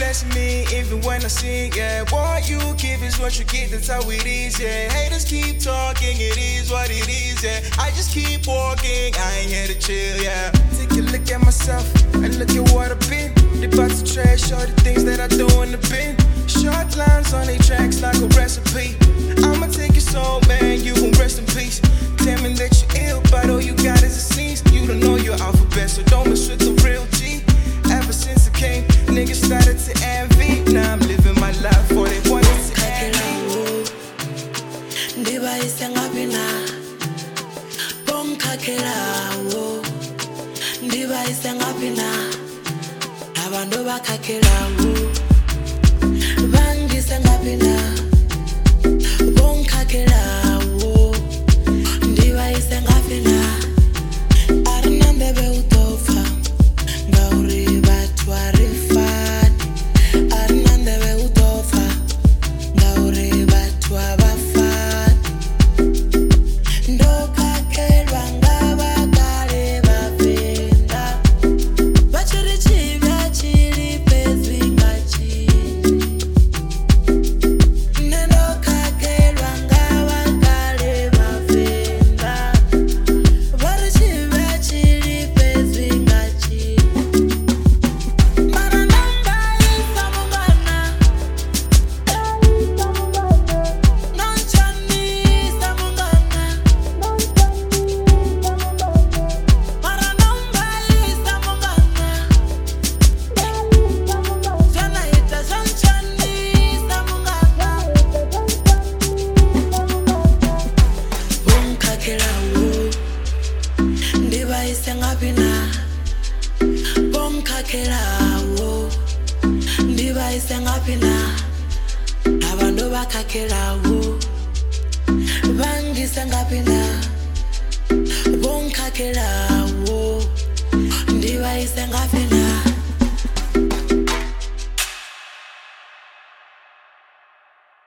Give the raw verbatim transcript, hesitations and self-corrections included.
stressing me even when I sing, yeah. What you give is what you get, that's how it is, yeah. Haters keep talking, it is what it is, yeah. I just keep walking, I ain't here to chill, yeah. Take a look at myself and look at what I've been. They about to trash all the things that I do in the bin. Short lines on they tracks like a recipe. I'ma take your soul, man, you gon' rest in peace. Tell me that you're ill, but all you got is a sneeze. You don't know your alphabet, so don't mess with the real G. Ever since I came, niggas started to envy. Now I'm living my life for they wanted to envy. Ndiba isengapina Bom kakelawo Ndiba isengapina Abantu bakakelawo Bangisengapina Bom kakelawo Ndiba isengapina Arinandebe utofa Ngauri batu arifani Arinandebe utofa Ngauri batu abafani Ndokakelwa ngabakale bapenda Bachiri chibya chiri pezwi ngachi Nendokakelwa ngabakale bapenda Bari chibya chiri pezwi ngachi Mara namba isamungana Nonchani samungana Mara namba isamungana Jana ita zonchani samungana Bomkakelawo Ndiba isengapina Bomkakelawo Ndiba isengapina Abantu bakakelawo Bangisengapina Bomkakelawo Ndiba isengapina